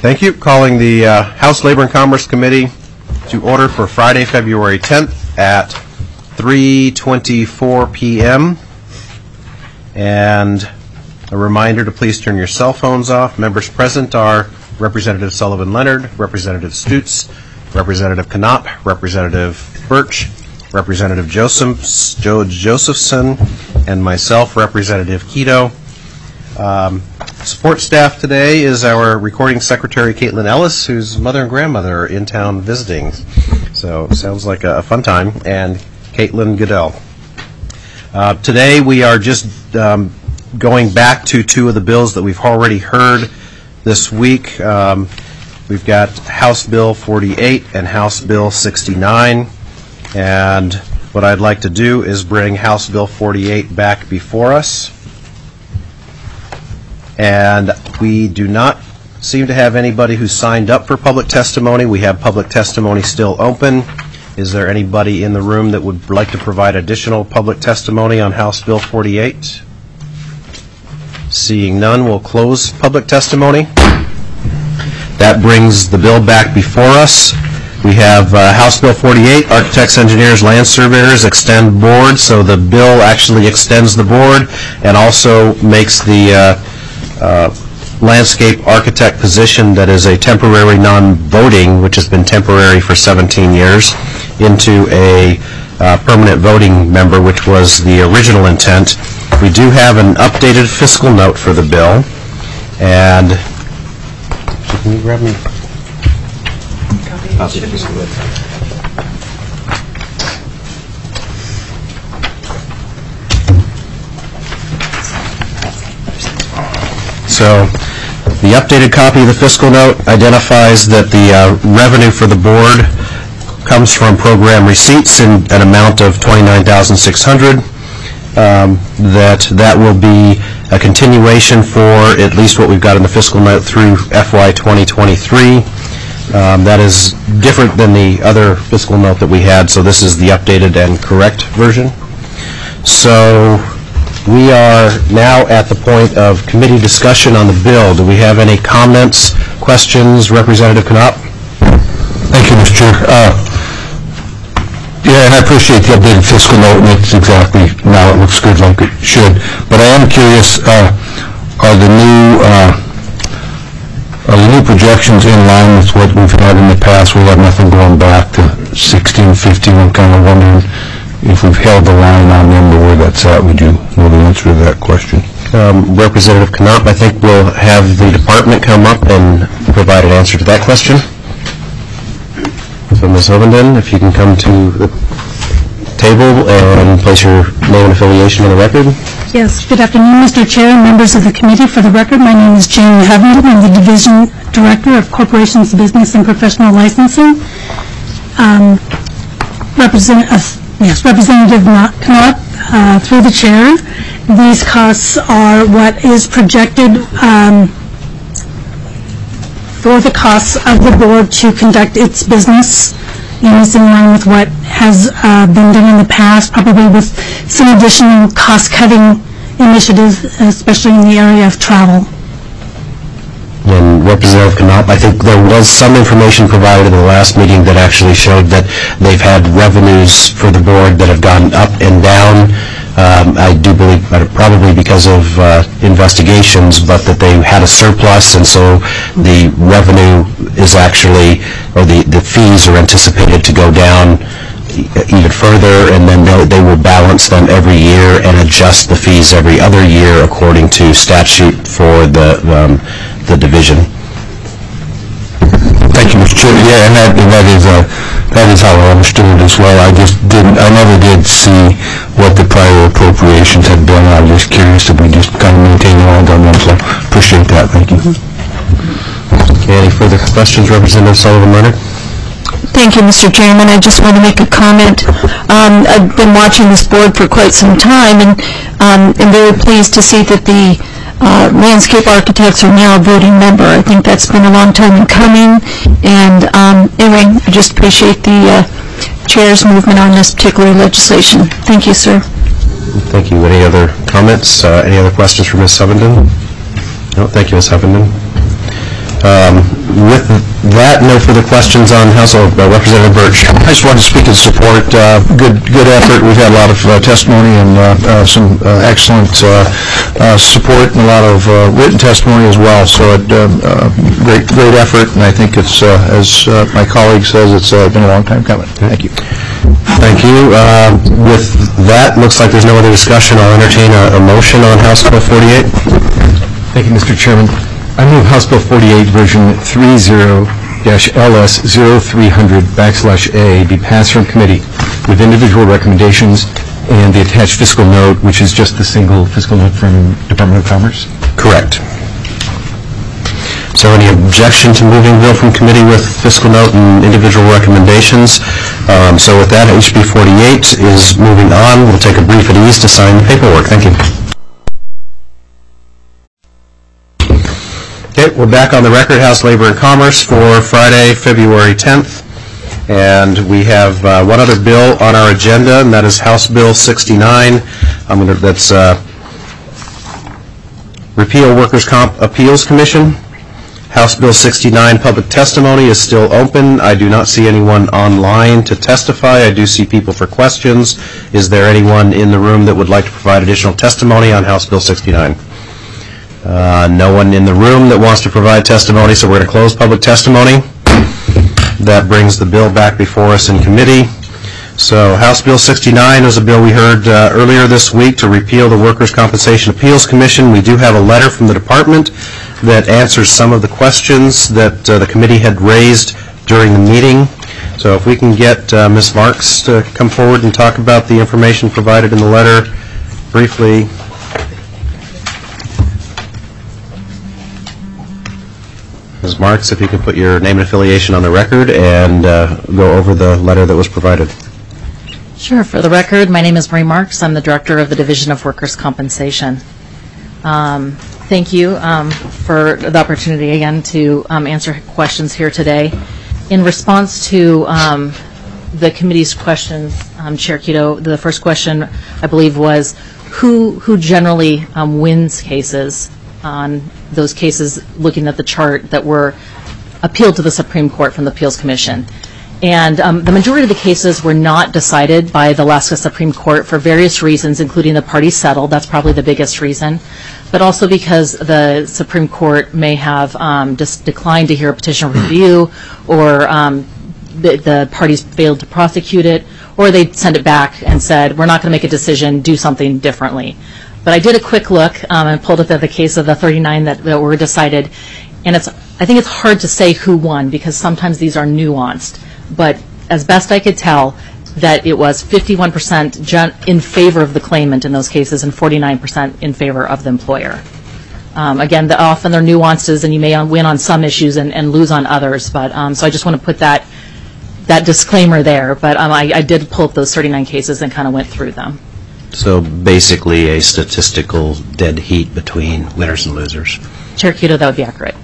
Thank you. Calling the House Labor and Commerce Committee to order for Friday, February 10th at 3:24 p.m. And a reminder to please turn your cell phones off. Members present are Representative Sullivan Leonard, Representative Stutz, Representative Knopp, Representative Birch, Representative Josephson, and myself, Representative Quito. Support staff today is our recording secretary, Caitlin Ellis, whose mother and grandmother are in town visiting. So sounds like a fun time. And Caitlin Goodell. Today we are just going back to two of the bills that we've already heard this week. We've got House Bill 48 and House Bill 69. And what I'd like to do is bring House Bill 48 back before us. And we do not seem to have anybody who signed up for public testimony. We have public testimony still open. Is there anybody in the room that would like to provide additional public testimony on House Bill 48? Seeing none, we'll close public testimony. That brings the bill back before us. We have House Bill 48, Architects, Engineers, Land Surveyors Extend Board. So the bill actually extends the board and also makes the landscape architect position that is a temporary non-voting, which has been temporary for 17 years, into a permanent voting member, which was the original intent. We do have an updated fiscal note for the bill. And can you grab me? Copy of fiscal note. So the updated copy of the fiscal note identifies that the revenue for the board comes from program receipts in an amount of $29,600. That will be a continuation for at least what we've got in the fiscal note through FY 2023. That is different than the other fiscal note that we had, so this is the updated and correct version. So we are now at the point of committee discussion on the bill. Do we have any comments, questions? Representative Knopp? Thank you, Mr. Chair. Yeah, and I appreciate the updated fiscal note, and it's exactly, now it looks good like it should. But I am curious, are the new projections in line with what we've had in the past? We have nothing going back to 16, 15. I'm kind of wondering if we've held the line on them or where that's at. Would you know the answer to that question? Representative Knopp, I think we'll have the department come up and provide an answer to that question. So Ms. Hovenden, if you can come to the table and place your name and affiliation on the record. Yes, good afternoon, Mr. Chair and members of the committee. For the record, my name is Jane Hovenden. I'm the Division Director of Corporations, Business, and Professional Licensing. Representative Knopp, through the chair, these costs are what is projected for the costs of the board to conduct its business, and is in line with what has been done in the past, probably with some additional cost-cutting initiatives, especially in the area of travel. And Representative Knopp, I think there was some information provided in the last meeting that actually showed that they've had revenues for the board that have gone up and down. I do believe probably because of investigations, but that they had a surplus, and so the revenue is actually, or the fees are anticipated to go down even further, and then they will balance them every year and adjust the fees every other year according to statute for the division. Thank you, Mr. Chair. Yeah, and that is how I understood it as well. I never did see what the prior appropriations had been. I was just curious if we just kind of maintain it all done, so appreciate that. Thank you. Okay, any further questions, Representative Sullivan Leonard? Thank you, Mr. Chairman. I just want to make a comment. I've been watching this board for quite some time, and I'm very pleased to see that the landscape architects are now a voting member. I think that's been a long time in coming, and anyway, I just appreciate the Chair's movement on this particular legislation. Thank you, sir. Thank you. Any other comments? Any other questions for Ms. Hovenden? No, thank you, Ms. Hovenden. With that, no further questions on House of Representative Birch. I just wanted to speak in support. Good effort. We've had a lot of testimony and some excellent support and a lot of written testimony as well. So great effort, and I think it's, as my colleague says, it's been a long time coming. Thank you. Thank you. With that, looks like there's no other discussion. I'll entertain a motion on House Bill 48. Thank you, Mr. Chairman. I move House Bill 48, version 30-LS0300/A be passed from committee with individual recommendations and the attached fiscal note, which is just the single fiscal note from Department of Commerce. Correct. So any objection to moving bill from committee with fiscal note and individual recommendations? So with that, HB 48 is moving on. We'll take a brief at ease to sign the paperwork. Thank you. Okay, we're back on the record, House Labor and Commerce, for Friday, February 10th. And we have one other bill on our agenda, and that is House Bill 69. That's Repeal Workers' Comp Appeals Commission. House Bill 69 public testimony is still open. I do not see anyone online to testify. I do see people for questions. Is there anyone in the room that would like to provide additional testimony on House Bill 69? No one in the room that wants to provide testimony, so we're going to close public testimony. That brings the bill back before us in committee. So House Bill 69 is a bill we heard earlier this week to repeal the Workers' Compensation Appeals Commission. We do have a letter from the department that answers some of the questions that the committee had raised during the meeting. So if we can get Ms. Marks to come forward and talk about the information provided in the letter briefly. Ms. Marks, if you could put your name and affiliation on the record and go over the letter that was provided. Sure. For the record, my name is Marie Marks. I'm the Director of the Division of Workers' Compensation. Thank you for the opportunity again to answer questions here today. In response to the committee's questions, Chair Quito, the first question I believe was who generally wins cases on those cases looking at the chart that were appealed to the Supreme Court from the Appeals Commission. And the majority of the cases were not decided by the Alaska Supreme Court for various reasons, including the parties settled. That's probably the biggest reason. But also because the Supreme Court may have just declined to hear a petition review, or the parties failed to prosecute it, or they sent it back and said, we're not going to make a decision, do something differently. But I did a quick look and pulled up the case of the 39 that were decided. And I think it's hard to say who won because sometimes these are nuanced. But as best I could tell, that it was 51% in favor of the claimant in those cases and 49% in favor of the employer. Again, often they're nuances, and you may win on some issues and lose on others. But so I just want to put that disclaimer there. But I did pull up those 39 cases and kind of went through them. So basically a statistical dead heat between winners and losers. Chair Quito, that would be accurate.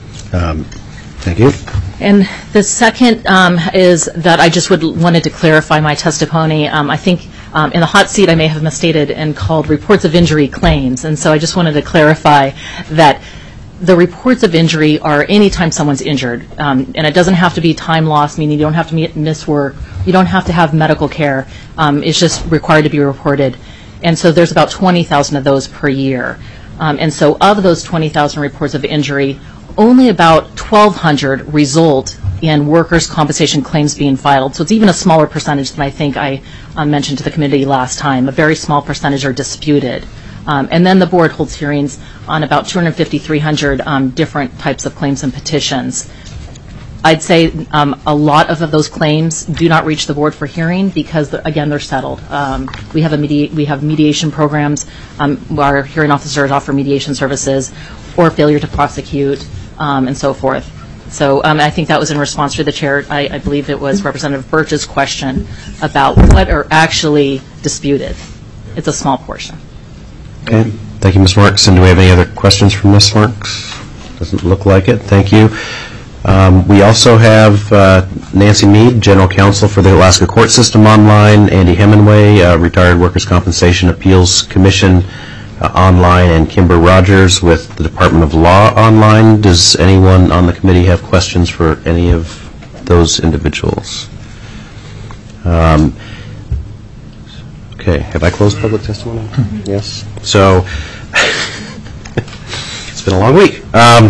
Thank you. And the second is that I just wanted to clarify my testimony. I think in the hot seat I may have misstated and called reports of injury claims. And so I just wanted to clarify that the reports of injury are anytime someone's injured. And it doesn't have to be time loss, meaning you don't have to miss work. You don't have to have medical care. It's just required to be reported. And so there's about 20,000 of those per year. And so of those 20,000 reports of injury, only about 1,200 result in workers' compensation claims being filed. So it's even a smaller percentage than I think I mentioned to the committee last time. A very small percentage are disputed. And then the board holds hearings on about 250, 300 different types of claims and petitions. I'd say a lot of those claims do not reach the board for hearing because, again, they're settled. We have mediation programs. Our hearing officers offer mediation services or failure to prosecute and so forth. So I think that was in response to the chair. I believe it was Representative Birch's question about what are actually disputed. It's a small portion. Okay. Thank you, Ms. Marks. And do we have any other questions from Ms. Marks? Doesn't look like it. Thank you. We also have Nancy Mead, General Counsel for the Alaska Court System online, Andy Hemingway, Retired Workers' Compensation Appeals Commission online, and Kimber Rogers with the Department of Law online. Does anyone on the committee have questions for any of those individuals? Okay, have I closed public testimony? Yes. So, it's been a long week.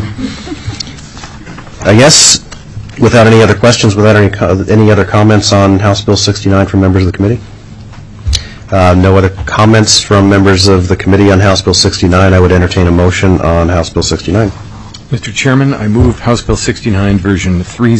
I guess, without any other questions, without any other comments on House Bill 69 from members of the committee? No other comments from members of the committee on House Bill 69. I would entertain a motion on House Bill 69. Mr. Chairman, I move House Bill 69, version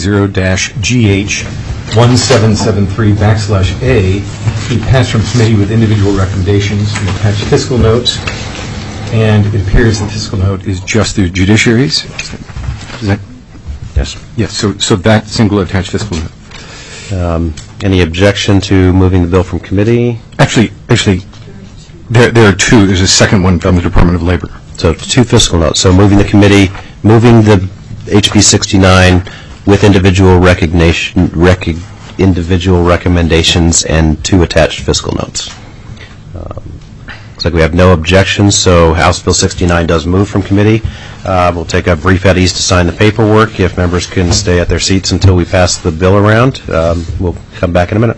30-GH1773/A, be passed from committee with individual recommendations and attached fiscal notes. And it appears the fiscal note is just the judiciaries. Is that? Yes. Yes, so that single attached fiscal note. Any objection to moving the bill from committee? Actually, there are two. There's a second one from the Department of Labor. So 2 fiscal notes. So moving the HB 69 with individual recommendations and 2 attached fiscal notes. Looks like we have no objections, so House Bill 69 does move from committee. We'll take a brief at ease to sign the paperwork. If members can stay at their seats until we pass the bill around, we'll come back in a minute.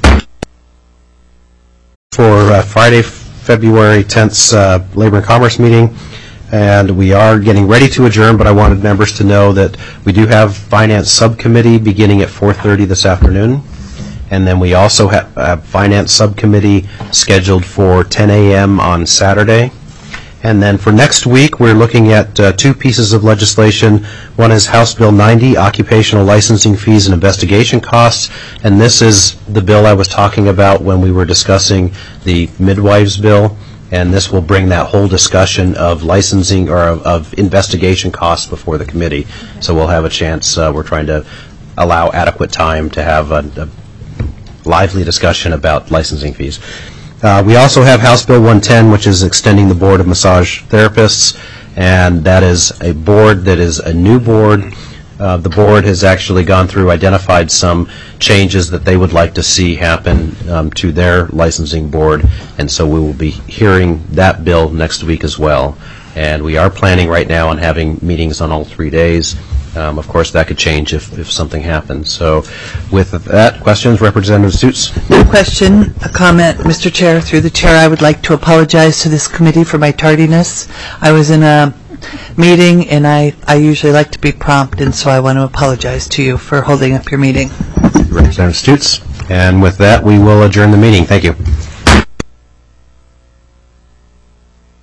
For Friday, February 10th's Labor and Commerce meeting, and we are getting ready to adjourn, but I wanted members to know that we do have Finance Subcommittee beginning at 4:30 this afternoon, and then we also have a Finance Subcommittee scheduled for 10 a.m. on Saturday. And then for next week, we're looking at 2 pieces of legislation. One is House Bill 90, Occupational Licensing Fees and Investigation Costs, and this is the bill I was talking about when we were discussing the midwives bill, and this will bring that whole discussion of licensing or of investigation costs before the committee. So we'll have a chance. We're trying to allow adequate time to have a lively discussion about licensing fees. We also have House Bill 110, which is extending the Board of Massage Therapists, and that is a board that is a new board. The board has actually gone through, identified some changes that they would like to see happen to their licensing board, and so we will be hearing that bill next week as well. And we are planning right now on having meetings on all 3 days. Of course, that could change if something happens. So with that, questions, Representative Stutes? No question, a comment. Mr. Chair, through the chair, I would like to apologize to this committee for my tardiness. I was in a meeting, and I usually like to be prompt, and so I want to apologize to you for holding up your meeting. Representative Stutes. And with that, we will adjourn the meeting. Thank you.